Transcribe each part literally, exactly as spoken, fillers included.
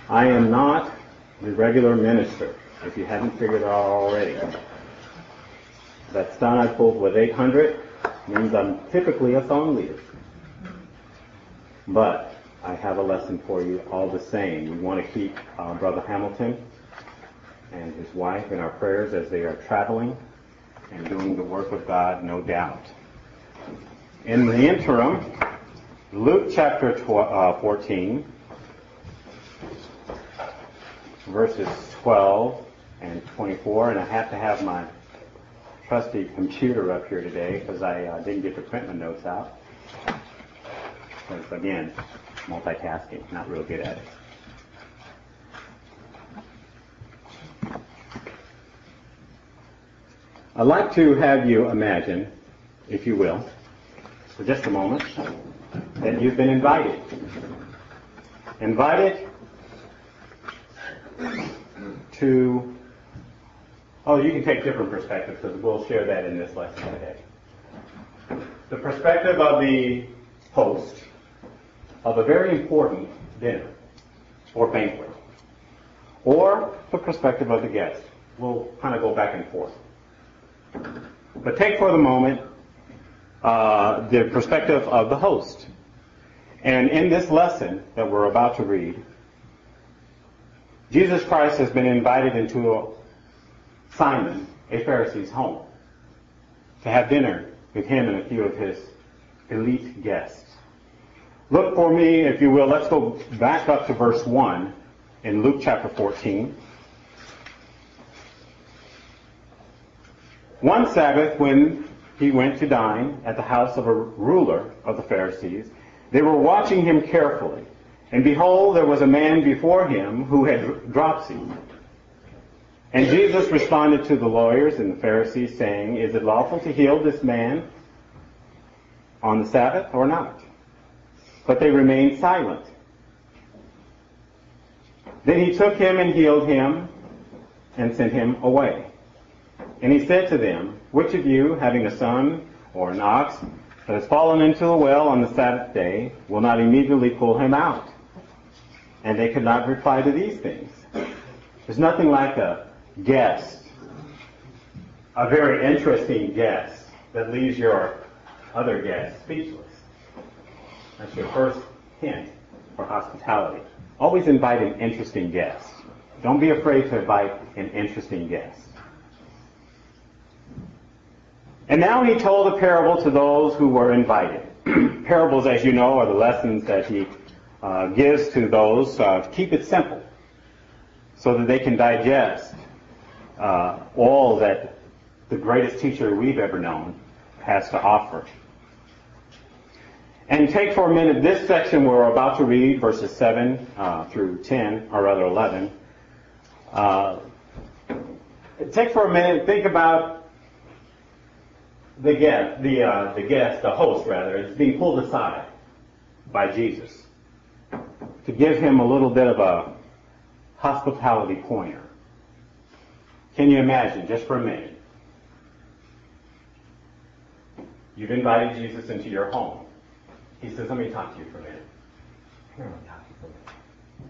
I am not the regular minister, if you haven't figured it out already. That stun I pulled with eight hundred means I'm typically a song leader. But I have a lesson for you all the same. We want to keep uh, Brother Hamilton and his wife in our prayers as they are traveling and doing the work of God, no doubt. In the interim, Luke chapter fourteen, verses twelve and twenty-four, and I have to have my trusty computer up here today because I uh, didn't get to print my notes out. Because again, multitasking, not real good at it. I'd like to have you imagine, if you will, for just a moment, that you've been invited. Invited to, oh, you can take different perspectives because we'll share that in this lesson today. The perspective of the host of a very important dinner or banquet, or the perspective of the guest. We'll kind of go back and forth. But take for the moment uh, the perspective of the host. And in this lesson that we're about to read, Jesus Christ has been invited into a, Simon, a Pharisee's home, to have dinner with him and a few of his elite guests. Look for me, if you will, let's go back up to verse one in Luke chapter fourteen. One Sabbath, when he went to dine at the house of a ruler of the Pharisees, they were watching him carefully. And behold, there was a man before him who had dropsy. And Jesus responded to the lawyers and the Pharisees, saying, "Is it lawful to heal this man on the Sabbath or not?" But they remained silent. Then he took him and healed him and sent him away. And he said to them, "Which of you, having a son or an ox that has fallen into a well on the Sabbath day, will not immediately pull him out?" And they could not reply to these things. There's nothing like a guest, a very interesting guest, that leaves your other guests speechless. That's your first hint for hospitality. Always invite an interesting guest. Don't be afraid to invite an interesting guest. And now he told a parable to those who were invited. Parables, as you know, are the lessons that he uh, gives to those uh, to keep it simple so that they can digest uh, all that the greatest teacher we've ever known has to offer. And take for a minute this section we're about to read, verses seven uh, through ten, or rather eleven. Uh, take for a minute, think about the guest, the uh, the guest, the host rather, is being pulled aside by Jesus to give him a little bit of a hospitality pointer. Can you imagine, just for a minute, you've invited Jesus into your home. He says, "Let me talk to you for a minute." Here, let me talk to you for a minute.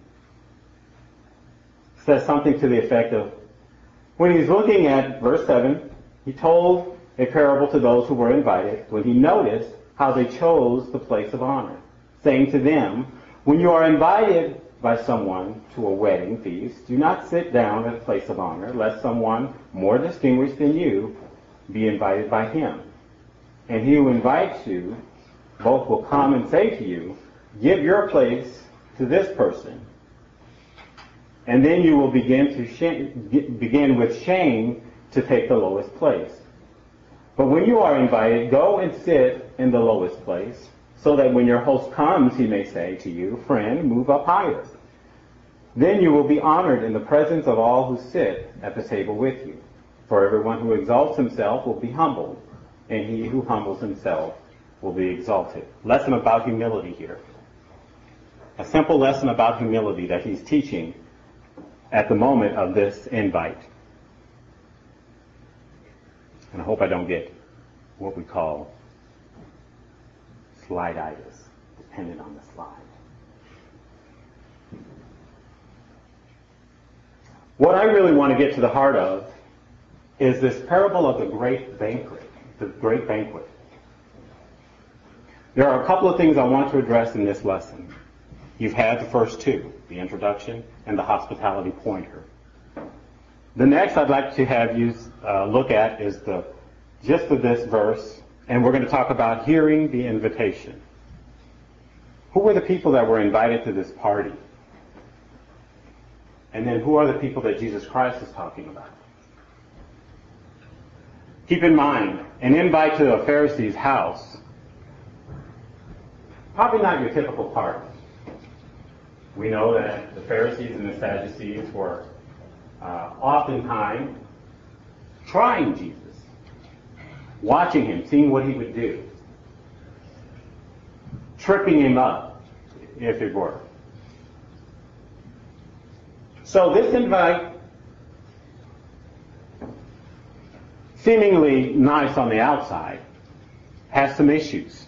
Says something to the effect of, when he's looking at verse seven, he told a parable to those who were invited when he noticed how they chose the place of honor, saying to them, "When you are invited by someone to a wedding feast, do not sit down at a place of honor, lest someone more distinguished than you be invited by him. And he who invites you both will come and say to you, 'Give your place to this person.' And then you will begin to sh- begin with shame to take the lowest place. But when you are invited, go and sit in the lowest place, so that when your host comes, he may say to you, 'Friend, move up higher.' Then you will be honored in the presence of all who sit at the table with you. For everyone who exalts himself will be humbled, and he who humbles himself will be exalted." Lesson about humility here. A simple lesson about humility that he's teaching at the moment of this invite. And I hope I don't get what we call slide-itis, dependent on the slide. What I really want to get to the heart of is this parable of the great banquet, the great banquet. There are a couple of things I want to address in this lesson. You've had the first two, the introduction and the hospitality pointer. The next I'd like to have you uh, look at is the gist of this verse, and we're going to talk about hearing the invitation. Who were the people that were invited to this party? And then who are the people that Jesus Christ is talking about? Keep in mind, an invite to a Pharisee's house, probably not your typical party. We know that the Pharisees and the Sadducees were uh, oftentimes trying Jesus, watching him, seeing what he would do, tripping him up, if it were. So this invite, seemingly nice on the outside, has some issues.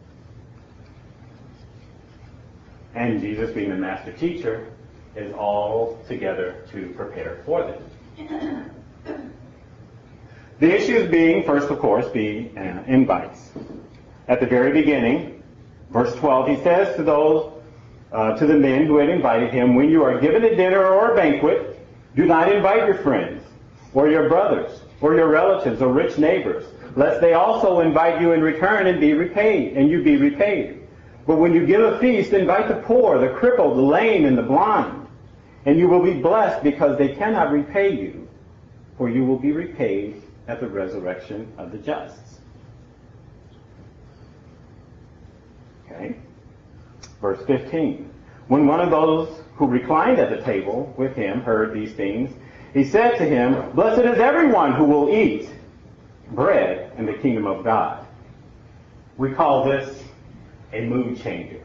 And Jesus, being the master teacher, is all together to prepare for them. The issues being, first of course, be uh, invites. At the very beginning, verse twelve, he says to those, uh, to the men who had invited him, when you are given a dinner or a banquet, do not invite your friends, or your brothers, or your relatives, or rich neighbors, lest they also invite you in return and be repaid, and you be repaid. But when you give a feast, invite the poor, the crippled, the lame, and the blind, and you will be blessed because they cannot repay you, for you will be repaid at the resurrection of the just. Okay? Verse fifteen. When one of those who reclined at the table with him heard these things, he said to him, blessed is everyone who will eat bread in the kingdom of God. We call this a mood changer.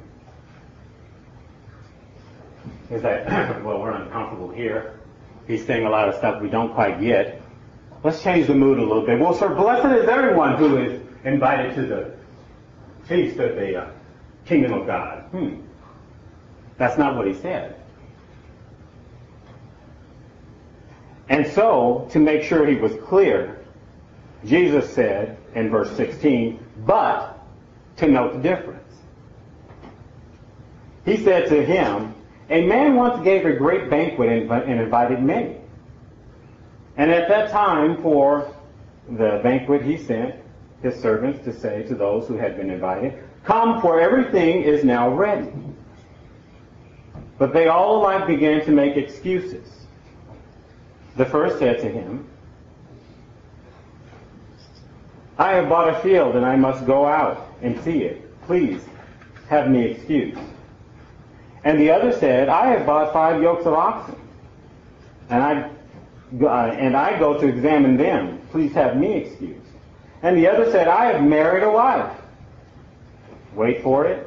Is that, well, we're uncomfortable here. He's saying a lot of stuff we don't quite get. Let's change the mood a little bit. Well, sir, blessed is everyone who is invited to the feast of the uh, kingdom of God. Hmm. That's not what he said. And so, to make sure he was clear, Jesus said in verse sixteen, but to note the difference. He said to him, a man once gave a great banquet and invited many. And at that time, for the banquet, he sent his servants to say to those who had been invited, come, for everything is now ready. But they all alike began to make excuses. The first said to him, I have bought a field and I must go out and see it. Please have me excused. And the other said, I have bought five yokes of oxen, and I, uh, and I go to examine them. Please have me excused. And the other said, I have married a wife. Wait for it.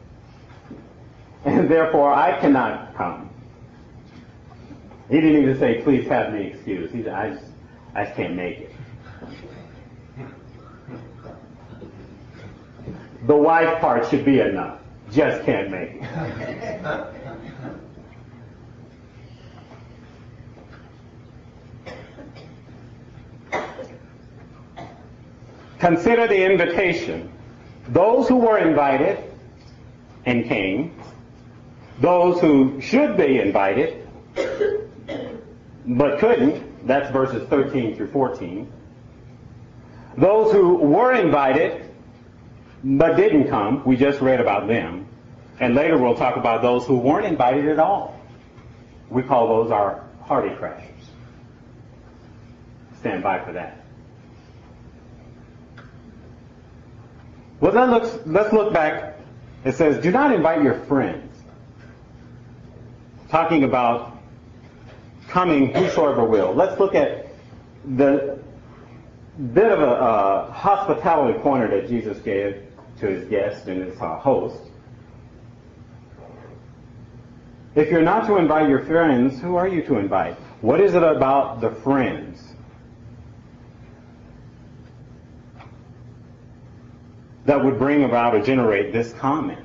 And therefore I cannot come. He didn't even say, please have me excused. He said, I just, I just can't make it. The wife part should be enough. Just can't make it. Consider the invitation. Those who were invited and came, those who should be invited but couldn't, that's verses thirteen through fourteen. Those who were invited but didn't come, we just read about them. And later we'll talk about those who weren't invited at all. We call those our party crashers. Stand by for that. Well, then let's, let's look back. It says, do not invite your friends. Talking about coming whosoever will. Let's look at the bit of a uh, hospitality pointer that Jesus gave to his guests and his uh, host. If you're not to invite your friends, who are you to invite? What is it about the friends that would bring about or generate this comment?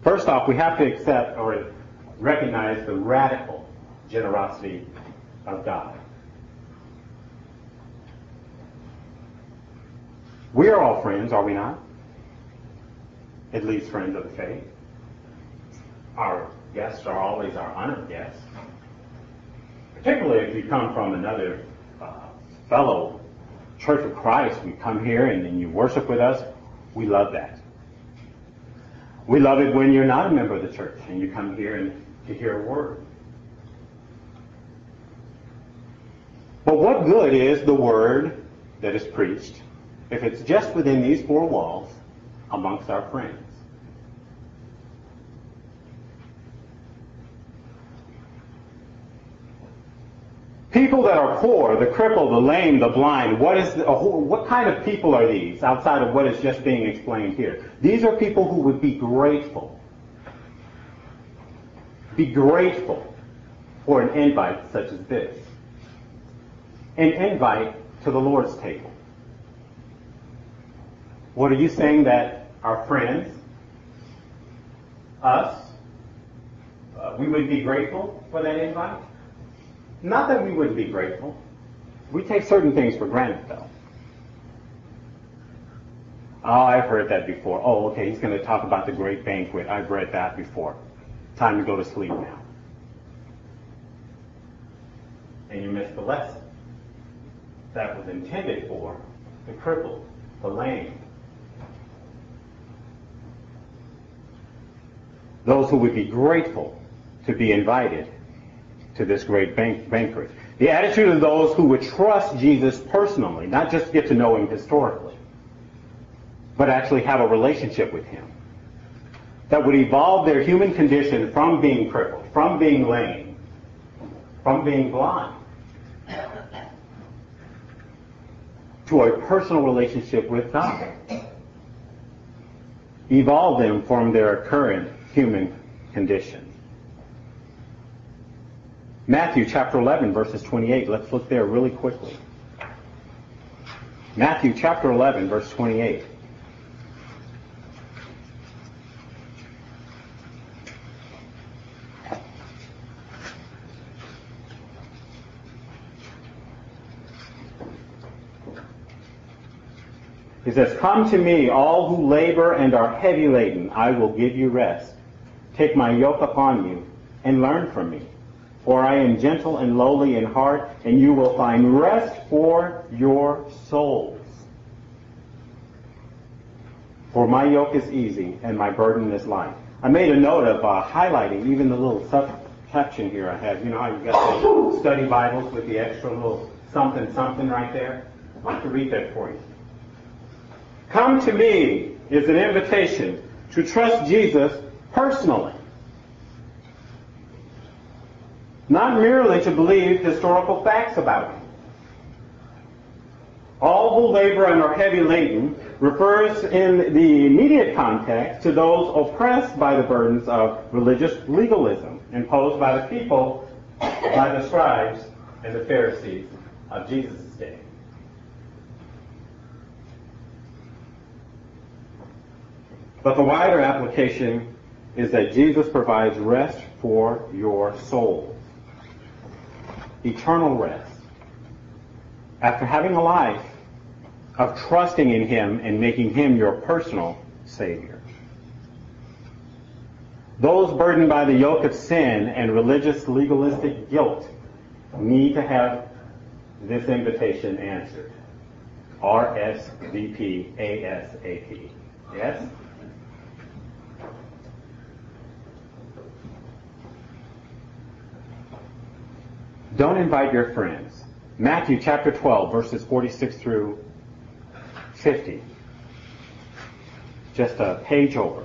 First off, we have to accept or recognize the radical generosity of God. We are all friends, are we not? At least friends of the faith. Our guests are always our honored guests. Particularly if you come from another uh, fellow Church of Christ, we come here and, and you worship with us. We love that. We love it when you're not a member of the church and you come here and to hear a word. But what good is the word that is preached if it's just within these four walls amongst our friends? People that are poor, the crippled, the lame, the blind, what is the, what kind of people are these outside of what is just being explained here? These are people who would be grateful. Be grateful for an invite such as this. An invite to the Lord's table. What are you saying, that our friends, us, uh, we would be grateful for that invite? Not that we wouldn't be grateful. We take certain things for granted, though. Oh, I've heard that before. Oh, okay, he's going to talk about the great banquet. I've read that before. Time to go to sleep now. And you missed the lesson that was intended for the crippled, the lame, those who would be grateful to be invited to this great bank- banquet. The attitude of those who would trust Jesus personally, not just get to know him historically, but actually have a relationship with him. That would evolve their human condition from being crippled, from being lame, from being blind, to a personal relationship with God. Evolve them from their current human condition. Matthew chapter eleven, verses twenty-eight. Let's look there really quickly. Matthew chapter eleven, verse twenty-eight. He says, "Come to me, all who labor and are heavy laden, I will give you rest. Take my yoke upon you and learn from me. For I am gentle and lowly in heart, and you will find rest for your souls. For my yoke is easy and my burden is light." I made a note of uh, highlighting even the little section here I have. You know how you got the study Bibles with the extra little something something right there? I'd like to read that for you. Come to me is an invitation to trust Jesus personally. Not merely to believe historical facts about him. All who labor and are heavy laden refers in the immediate context to those oppressed by the burdens of religious legalism imposed by the people, by the scribes and the Pharisees of Jesus' day. But the wider application is that Jesus provides rest for your soul. Eternal rest. After having a life of trusting in him and making him your personal Savior. Those burdened by the yoke of sin and religious legalistic guilt need to have this invitation answered. R S V P A S A P. Yes? Don't invite your friends. Matthew chapter twelve, verses forty-six through fifty. Just a page over.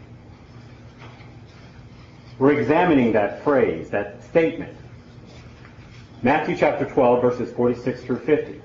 We're examining that phrase, that statement. Matthew chapter twelve, verses forty-six through fifty.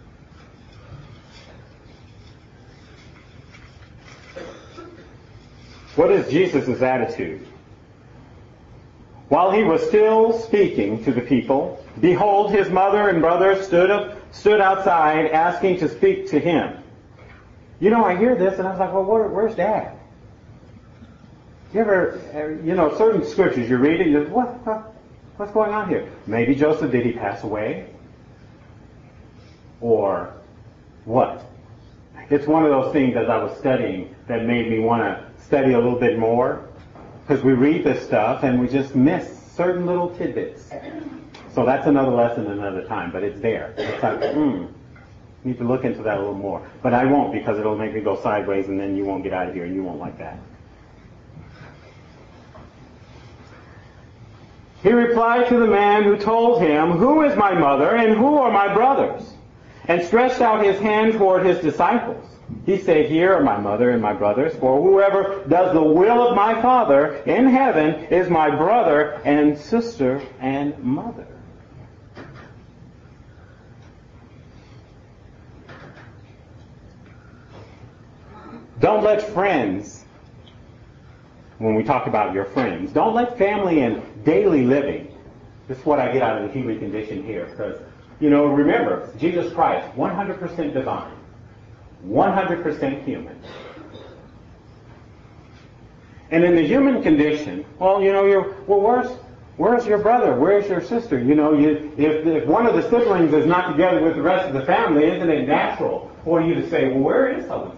What is Jesus' attitude? While he was still speaking to the people, behold, his mother and brothers stood up, stood outside asking to speak to him. You know, I hear this and I was like, well, where, where's Dad? You ever, you know, certain scriptures, you read it, you what, what, what's going on here? Maybe Joseph, did he pass away? Or what? It's one of those things as I was studying that made me want to study a little bit more. Because we read this stuff and we just miss certain little tidbits. So that's another lesson another time, but it's there. It's like, hmm, need to look into that a little more. But I won't, because it'll make me go sideways and then you won't get out of here and you won't like that. He replied to the man who told him, "Who is my mother and who are my brothers?" And stretched out his hand toward his disciples. He said, "Here are my mother and my brothers, for whoever does the will of my Father in heaven is my brother and sister and mother." Don't let friends, when we talk about your friends, don't let family and daily living, this is what I get out of the human condition here, because, you know, remember, Jesus Christ, one hundred percent divine, one hundred percent human. And in the human condition, well, you know, you're, well, where's, where's your brother? Where's your sister? You know, you, if, if one of the siblings is not together with the rest of the family, isn't it natural for you to say, well, where is so-and-so?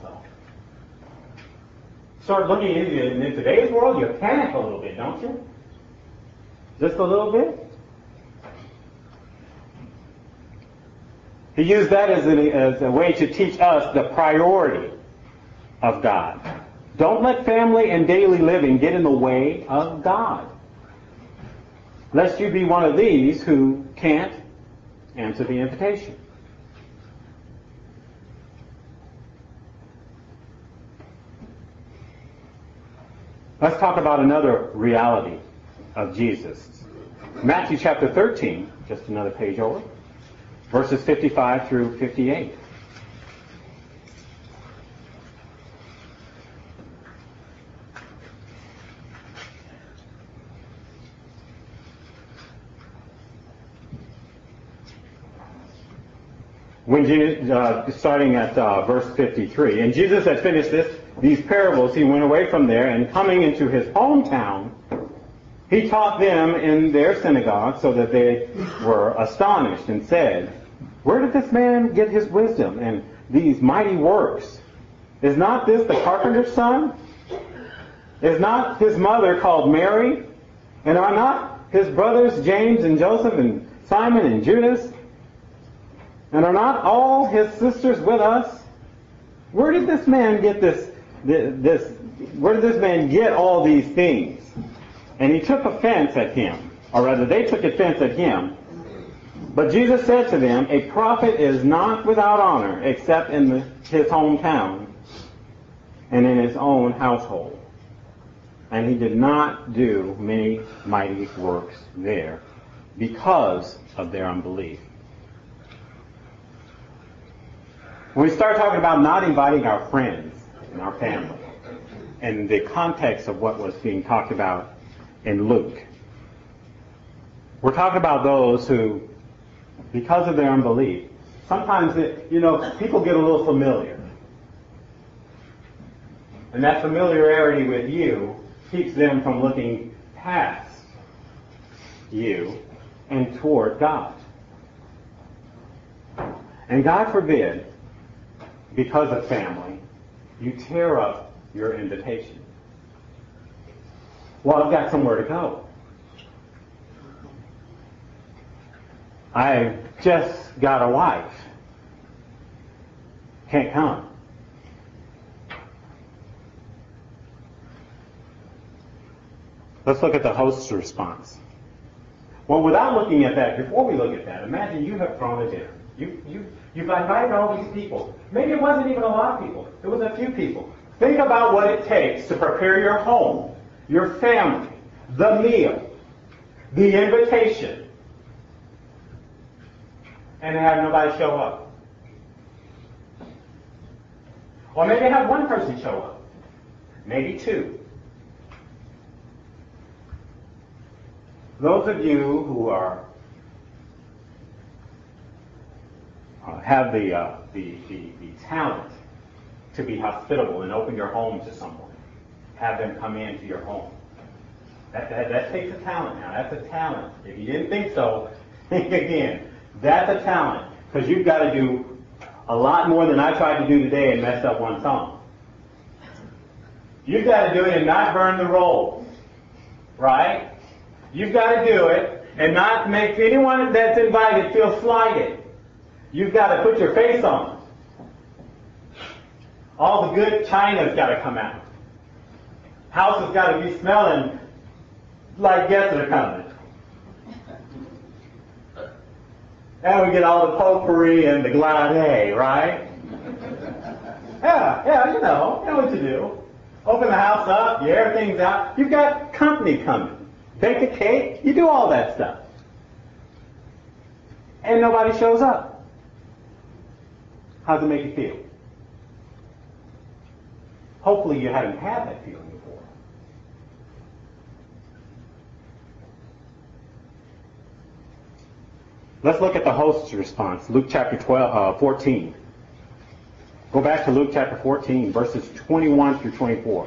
Start looking into it. And in today's world, you panic a little bit, don't you? Just a little bit? He used that as a, as a way to teach us the priority of God. Don't let family and daily living get in the way of God, lest you be one of these who can't answer the invitation. Let's talk about another reality of Jesus. Matthew chapter thirteen, just another page over, verses fifty-five through fifty-eight. When Jesus, uh, starting at uh, verse fifty-three, and Jesus had finished this, these parables, he went away from there, and coming into his hometown, he taught them in their synagogue, so that they were astonished and said, "Where did this man get his wisdom and these mighty works? Is not this the carpenter's son? Is not his mother called Mary? And are not his brothers James and Joseph and Simon and Judas? And are not all his sisters with us? Where did this man get this, this, where did this man get all these things?" And he took offense at him, or rather they took offense at him. But Jesus said to them, "A prophet is not without honor except in the, his hometown and in his own household." And he did not do many mighty works there because of their unbelief. When we start talking about not inviting our friends and our family, in the context of what was being talked about in Luke, we're talking about those who, because of their unbelief, sometimes, it, you know, people get a little familiar. And that familiarity with you keeps them from looking past you and toward God. And God forbid, because of family, you tear up your invitation. Well, I've got somewhere to go. I just got a wife. Can't come. Let's look at the host's response. Well, without looking at that, before we look at that, imagine you have thrown a dinner. You, you, you've invited all these people. Maybe it wasn't even a lot of people. It was a few people. Think about what it takes to prepare your home, your family, the meal, the invitation, and have nobody show up. Or maybe have one person show up. Maybe two. Those of you who are uh, have the, uh, the, the the talent to be hospitable and open your home to someone, have them come into your home. That, that, that takes a talent now. That's a talent. If you didn't think so, think again. That's a talent. Because you've got to do a lot more than I tried to do today and messed up one song. You've got to do it and not burn the rolls. Right? You've got to do it and not make anyone that's invited feel slighted. You've got to put your face on. All the good china's got to come out. House has got to be smelling like guests are coming. And we get all the potpourri and the glade, right? Yeah, yeah, you know, you know what to do. Open the house up, you air things out. You've got company coming. Bake a cake, you do all that stuff. And nobody shows up. How does it make you feel? Hopefully you haven't had that feeling before. Let's look at the host's response. Luke chapter twelve, uh, fourteen. Go back to Luke chapter fourteen, verses twenty-one through twenty-four.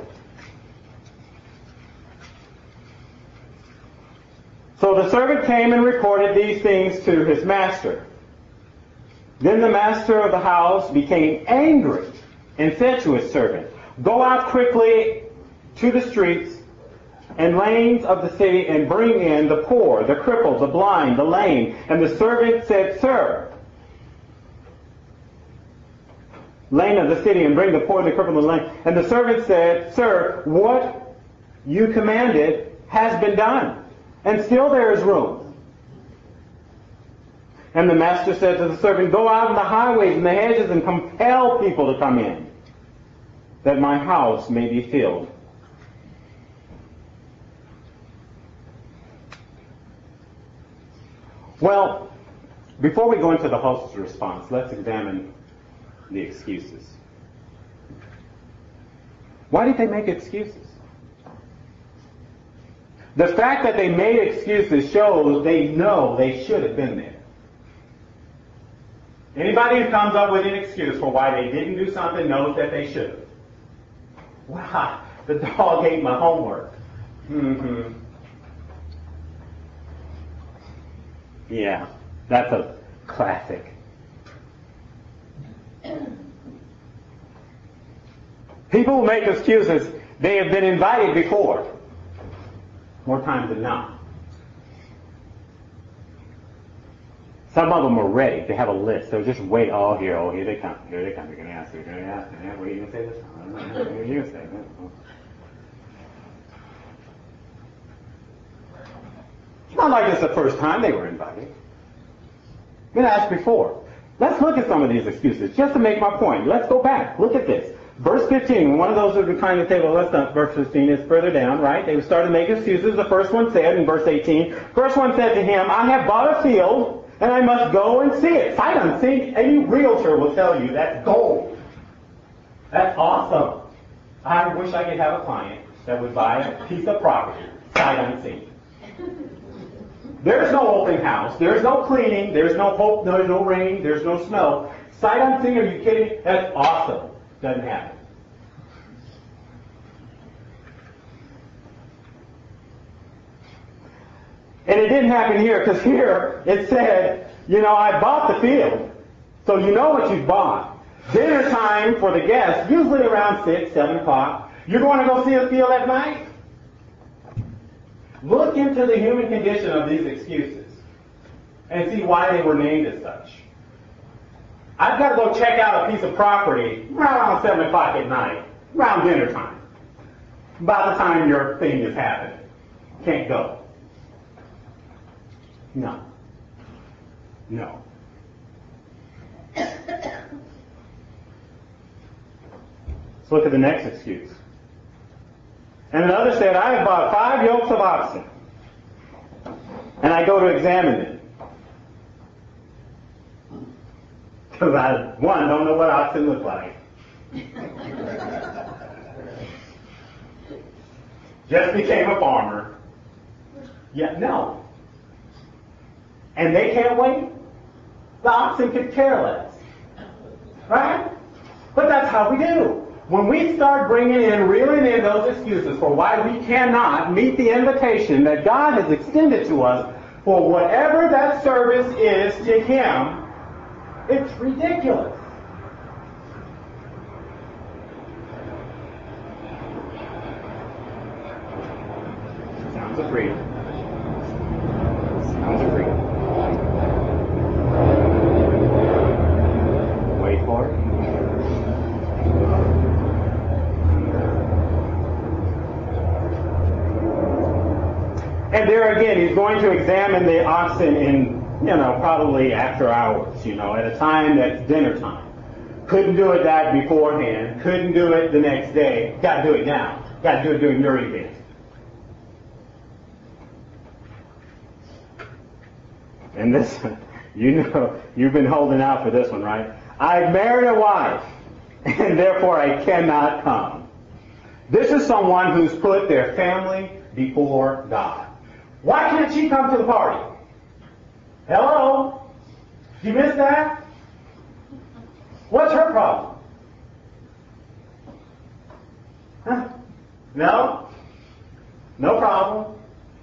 So the servant came and reported these things to his master. Then the master of the house became angry and said to his servant, "Go out quickly to the streets and lanes of the city and bring in the poor, the crippled, the blind, the lame." And the servant said, "Sir," lane of the city and bring the poor, the crippled, the lame. And the servant said, "Sir, what you commanded has been done, and still there is room." And the master said to the servant, "Go out in the highways and the hedges and compel people to come in, that my house may be filled." Well, before we go into the host's response, let's examine the excuses. Why did they make excuses? The fact that they made excuses shows they know they should have been there. Anybody who comes up with an excuse for why they didn't do something knows that they should have. Wow, the dog ate my homework. Mm-hmm. Yeah, that's a classic. People who make excuses, they have been invited before. More times than not. Some of them are ready. They have a list. They'll just wait. Oh, here, oh, here they come. Here they come. They're going to ask. They're going to ask. What are you going to say this time? What are you going to say? It's not like it's the first time they were invited. Been asked before. Let's look at some of these excuses just to make my point. Let's go back. Look at this. Verse fifteen. One of those who reclined at the table. Let's not. Verse fifteen is further down, right? They started making excuses. The first one said in verse eighteen. First one said to him, "I have bought a field, and I must go and see it." Sight unseen. Any realtor will tell you that's gold. That's awesome. I wish I could have a client that would buy a piece of property sight unseen. There's no open house. There's no cleaning. There's no hope. There's no rain. There's no snow. Sight unseen. Are you kidding? That's awesome. Doesn't happen. And it didn't happen here, because here it said, you know, I bought the field. So you know what you've bought. Dinner time for the guests, usually around six, seven o'clock. You're going to go see a field at night? Look into the human condition of these excuses and see why they were named as such. I've got to go check out a piece of property around seven o'clock at night, around dinner time. By the time your thing is happening. Can't go. No. No. Let's look at the next excuse. And another said, "I have bought five yokes of oxen, and I go to examine them." Because I, one, don't know what oxen look like. Just became a farmer. Yeah, no. And they can't wait? The oxen could care less. Right? But that's how we do. When we start bringing in, reeling in those excuses for why we cannot meet the invitation that God has extended to us for whatever that service is to Him, it's ridiculous. Sounds agreed. Sounds agreed. Wait for it. And there again, he's going to examine the oxen in, you know, probably after hours, you know, at a time that's dinner time. Couldn't do it that beforehand. Couldn't do it the next day. Got to do it now. Got to do it during your event. And this, you know, you've been holding out for this one, right? I've married a wife, and therefore I cannot come. This is someone who's put their family before God. Why can't she come to the party? Hello? Did you miss that? What's her problem? Huh? No? No problem.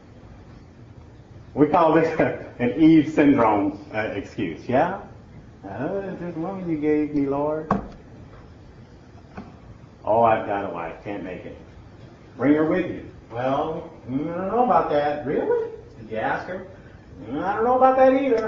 We call this an Eve syndrome uh, excuse, yeah? Uh, this woman you gave me, Lord. Oh, I've got a wife. Can't make it. Bring her with you. Well, I don't know about that. Really? Did you ask her? I don't know about that either.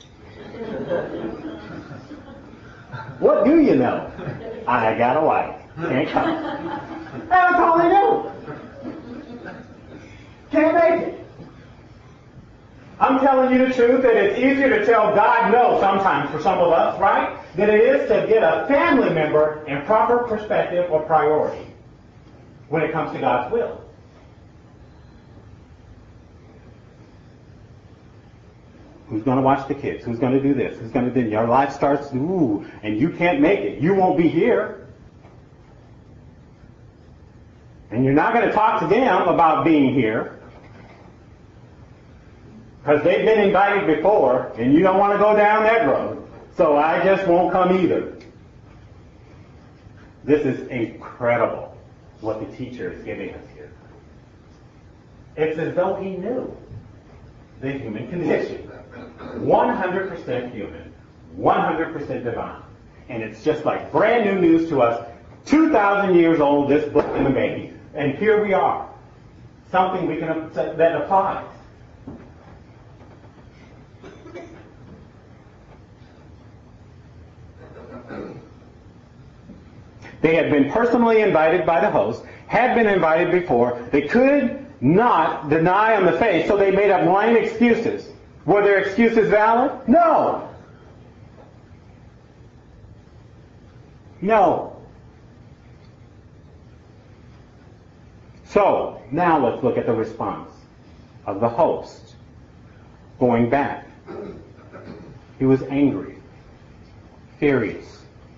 What do you know? I got a wife. Can't come. That's all they do. Can't make it. I'm telling you the truth that it's easier to tell God no sometimes for some of us, right, than it is to get a family member in proper perspective or priority when it comes to God's will. Who's going to watch the kids? Who's going to do this? Who's going to do? Your life starts, ooh, and you can't make it. You won't be here. And you're not going to talk to them about being here because they've been invited before, and you don't want to go down that road. So I just won't come either. This is incredible what the teacher is giving us here. It's as though he knew the human condition. one hundred percent human, one hundred percent divine. And it's just like brand new news to us, two thousand years old, this book in the making. And here we are. Something we can that applies. They had been personally invited by the host, had been invited before. They could not deny on the face, so they made up lame excuses. Were their excuses valid? No. No. So, now let's look at the response of the host. Going back. He was angry, furious,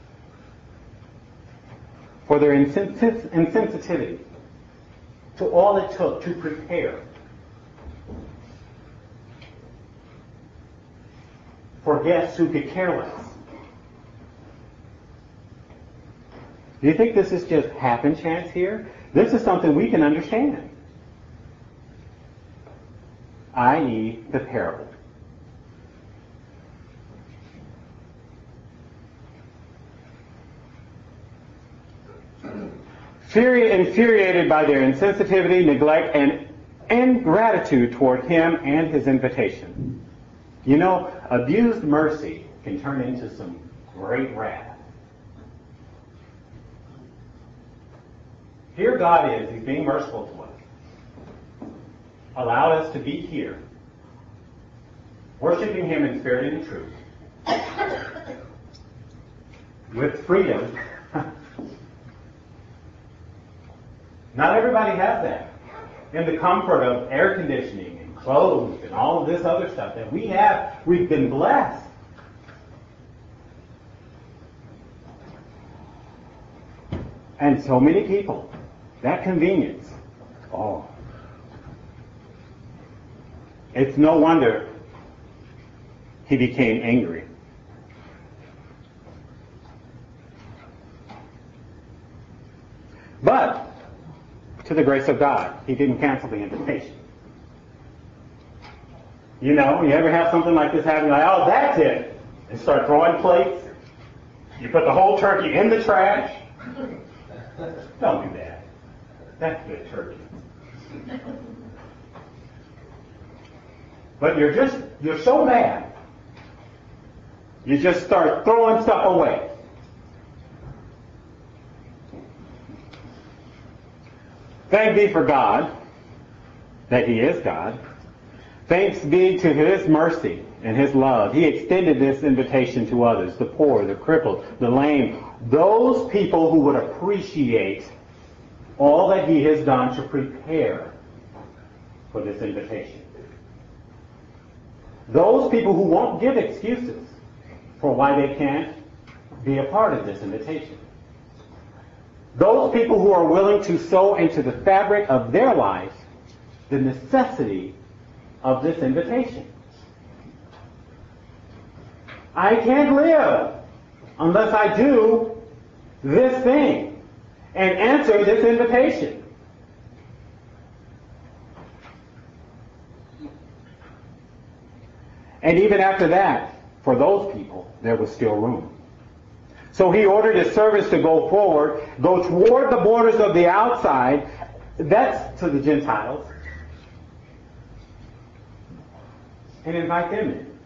for their insens- insensitivity to all it took to prepare for guests who could care less. Do you think this is just happen chance here? This is something we can understand, that is the parable. Infuriated by their insensitivity, neglect, and ingratitude toward him and his invitation. You know, abused mercy can turn into some great wrath. Here God is. He's being merciful to us. Allowed us to be here, worshiping Him in spirit and in truth, with freedom. Not everybody has that. In the comfort of air conditioning and clothes and all of this other stuff that we have, we've been blessed. And so many people, that convenience, oh, it's no wonder he became angry. to the grace of God. He didn't cancel the invitation. You know, you ever have something like this happen, like, oh, that's it, and start throwing plates. You put the whole turkey in the trash. Don't do that. That's good turkey. But you're just, you're so mad, you just start throwing stuff away. Thank be for God, that He is God. Thanks be to His mercy and His love. He extended this invitation to others, the poor, the crippled, the lame, those people who would appreciate all that He has done to prepare for this invitation. Those people who won't give excuses for why they can't be a part of this invitation. Those people who are willing to sow into the fabric of their lives the necessity of this invitation. I can't live unless I do this thing and answer this invitation. And even after that, for those people, there was still room. So He ordered His servants to go forward, go toward the borders of the outside. That's to the Gentiles. And invite them in.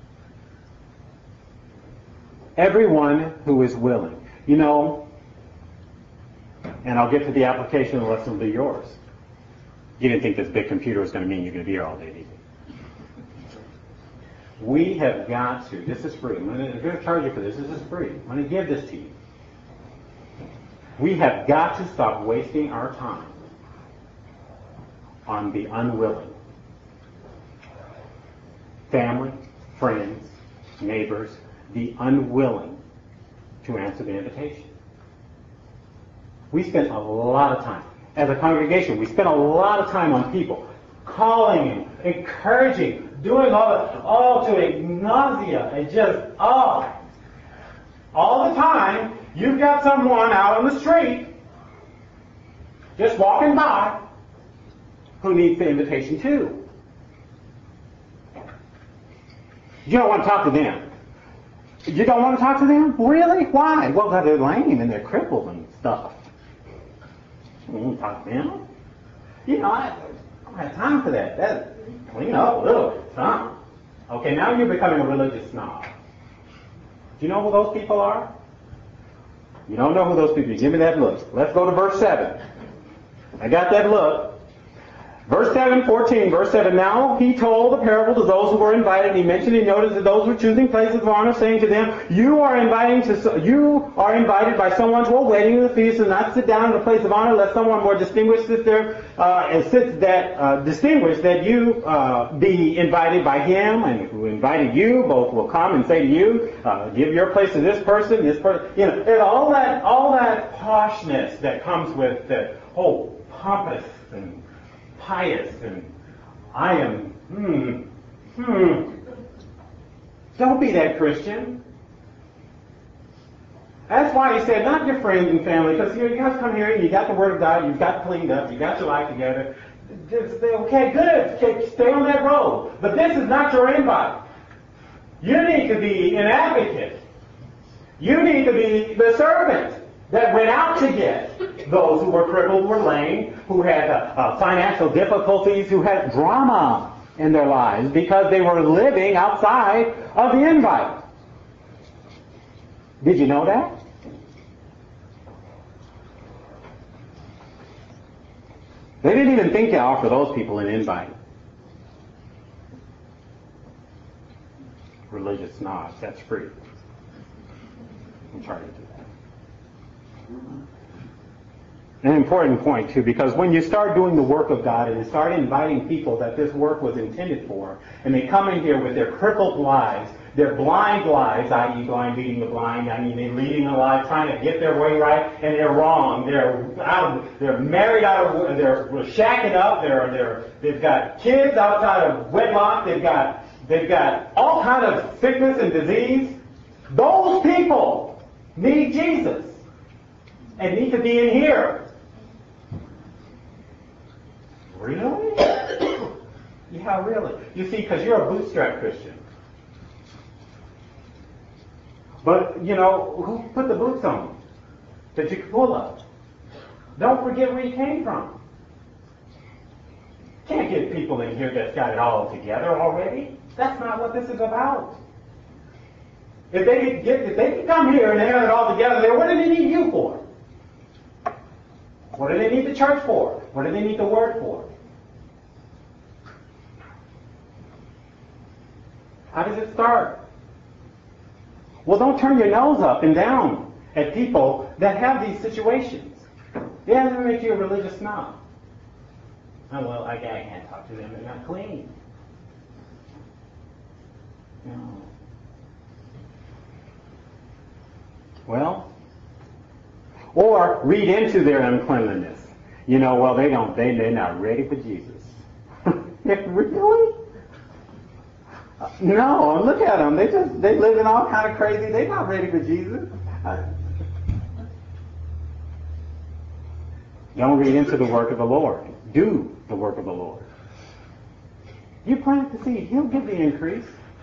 Everyone who is willing. You know, and I'll get to the application of the lesson will be yours. You didn't think this big computer was going to mean you're going to be here all day, did you? We have got to, this is free. I'm going to charge you for this. This is free. I'm going to give this to you. We have got to stop wasting our time on the unwilling. Family, friends, neighbors, the unwilling to answer the invitation. We spend a lot of time, as a congregation, we spend a lot of time on people, calling, encouraging, doing all the, all to a nausea, and just, oh, all the time, you've got someone out on the street, just walking by, who needs the invitation too. You don't want to talk to them. You don't want to talk to them? Really? Why? Well, they're lame and they're crippled and stuff. You want to talk to them? You know, I don't have time for that. That clean up a little bit, huh? Okay, now you're becoming a religious snob. Do you know who those people are? You don't know who those people are. Give me that look. Let's go to verse seven. I got that look. Verse seven, fourteen, verse seven. Now he told the parable to those who were invited. He mentioned, he noticed that those who were choosing places of honor, saying to them, you are inviting to, you are invited by someone to a wedding in the feast, and not sit down in the place of honor, lest someone more distinguished sits there, uh, and sits that, uh, distinguished, that you, uh, be invited by him, and who invited you, both will come and say to you, uh, give your place to this person, this person, you know, and all that, all that poshness that comes with the whole pompous and pious, and I am, hmm, hmm. Don't be that Christian. That's why he said, not your friends and family, because you, know, you guys come here and you got the Word of God, you've got cleaned up, you got your life together. Just say, okay, good, okay, stay on that road. But this is not your invite. You need to be an advocate. You need to be the servant that went out to get those who were crippled, were lame, who had uh, uh, financial difficulties, who had drama in their lives because they were living outside of the invite. Did you know that? They didn't even think to offer those people an invite. Religious snobs, that's free. I'm trying to do that. An important point, too, because when you start doing the work of God and you start inviting people that this work was intended for, and they come in here with their crippled lives, their blind lives, that is blind leading the blind, I mean they're leading a life, trying to get their way right, and they're wrong. They're out of, they're married out of, they're shacking up, they're, they're, they've got kids outside of wedlock, they've got, they've got all kind of sickness and disease. Those people need Jesus and need to be in here. Really? Yeah, really. You see, because you're a bootstrap Christian. But, you know, who put the boots on that you can pull up? Don't forget where you came from. Can't get people in here that's got it all together already. That's not what this is about. If they could get, if they could come here and they have it all together, then what do they need you for? What do they need the church for? What do they need the word for? How does it start? Well, don't turn your nose up and down at people that have these situations. It doesn't make you a religious snob. Oh, well, I, I can't talk to them. They're not clean. No. Well, or read into their uncleanliness. You know, well, they don't, they, they're not ready for Jesus. Really? No, look at them. They just, they living all kind of crazy. They're not ready for Jesus. Don't read into the work of the Lord. Do the work of the Lord. You plant the seed. He'll give the increase.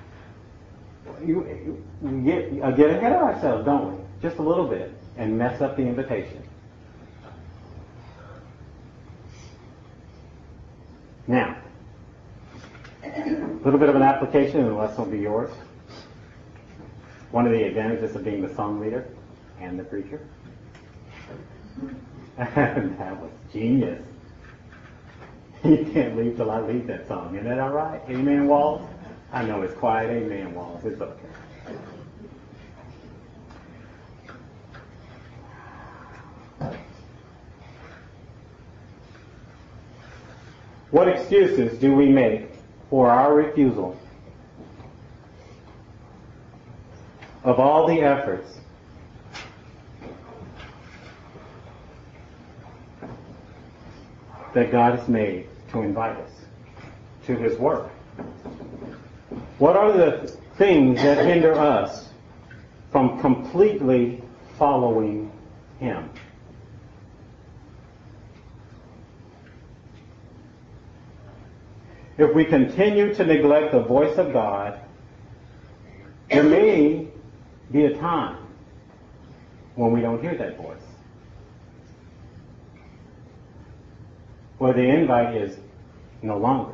You, you get, uh, get ahead of ourselves, don't we? Just a little bit, and mess up the invitation. Now, a little bit of an application, and the lesson will be yours. One of the advantages of being the song leader and the preacher. That was genius. You can't leave till I lead that song. Isn't that all right? Amen, Walls? I know it's quiet. Amen, Walls. It's okay. What excuses do we make for our refusal of all the efforts that God has made to invite us to His work? What are the things that hinder us from completely following Him? If we continue to neglect the voice of God, there may be a time when we don't hear that voice, where the invite is no longer.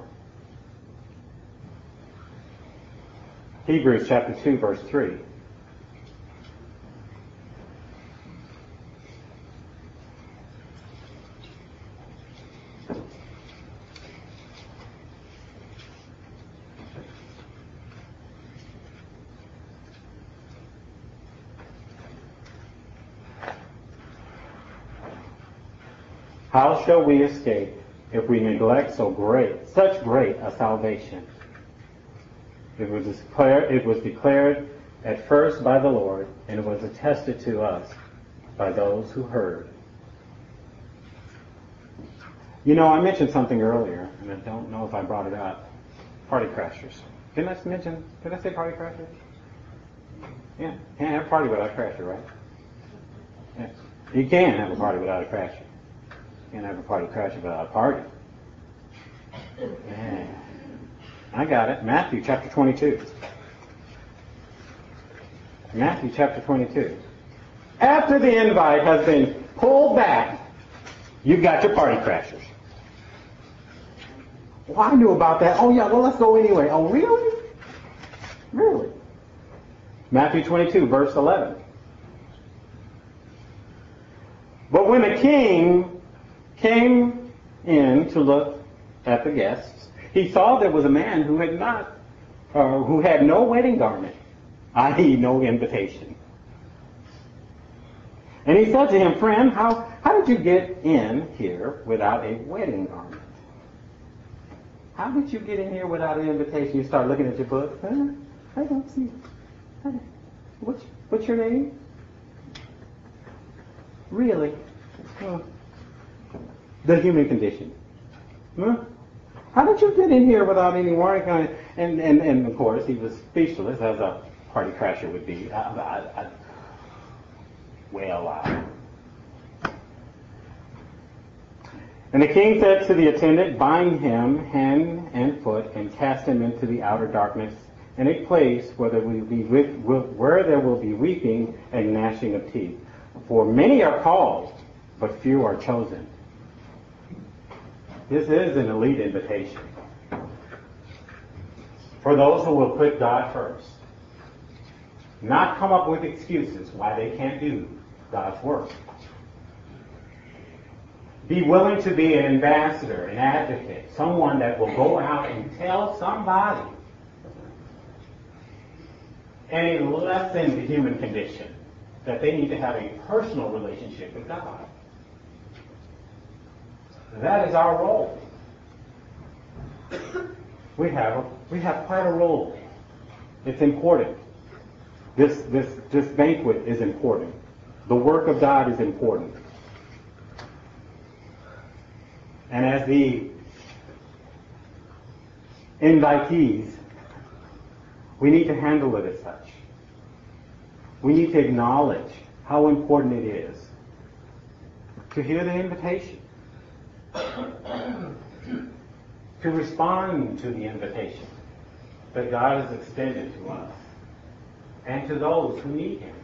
Hebrews chapter two, verse three. How shall we escape if we neglect so great, such great a salvation? It was declared, it was declared at first by the Lord, and it was attested to us by those who heard. You know, I mentioned something earlier, and I don't know if I brought it up. Party crashers. Didn't I mention, did I say party crashers? Yeah, can't have a party without a crasher, right? Yeah. You can have a party without a crasher. You can't have a party crasher without a party. Yeah. I got it. Matthew chapter twenty-two. Matthew chapter twenty-two. After the invite has been pulled back, you've got your party crashers. Well, I knew about that. Oh, yeah, well, let's go anyway. Oh, really? Really? Matthew twenty-two, verse eleven. But when the king came in to look at the guests, he saw there was a man who had not, uh, who had no wedding garment, that is no invitation. And he said to him, friend, how, how did you get in here without a wedding garment? How did you get in here without an invitation? You start looking at your book. Huh? I don't see. What's, what's your name? Really? Huh. The human condition. Huh? How did you get in here without any warning? And, and, and of course, he was speechless, as a party crasher would be. I, I, I, well, I... And the king said to the attendant, bind him hand and foot and cast him into the outer darkness, in a place where there will be, where there will be weeping and gnashing of teeth. For many are called, but few are chosen. This is an elite invitation for those who will put God first. Not come up with excuses why they can't do God's work. Be willing to be an ambassador, an advocate, someone that will go out and tell somebody any less than the human condition that they need to have a personal relationship with God. That is our role. We have we have quite a role. It's important. This this this banquet is important. The work of God is important. And as the invitees, we need to handle it as such. We need to acknowledge how important it is to hear the invitation, to respond to the invitation that God has extended to us and to those who need Him.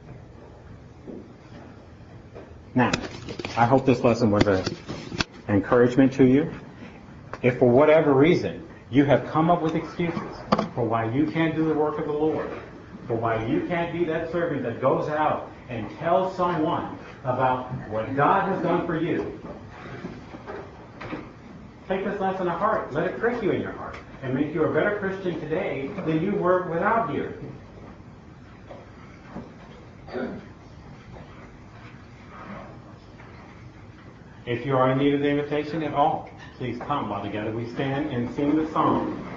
Now, I hope this lesson was an encouragement to you. If for whatever reason you have come up with excuses for why you can't do the work of the Lord, for why you can't be that servant that goes out and tells someone about what God has done for you, take this lesson to heart. Let it prick you in your heart and make you a better Christian today than you were without here. If you are in need of the invitation at all, please come while together we stand and sing the song.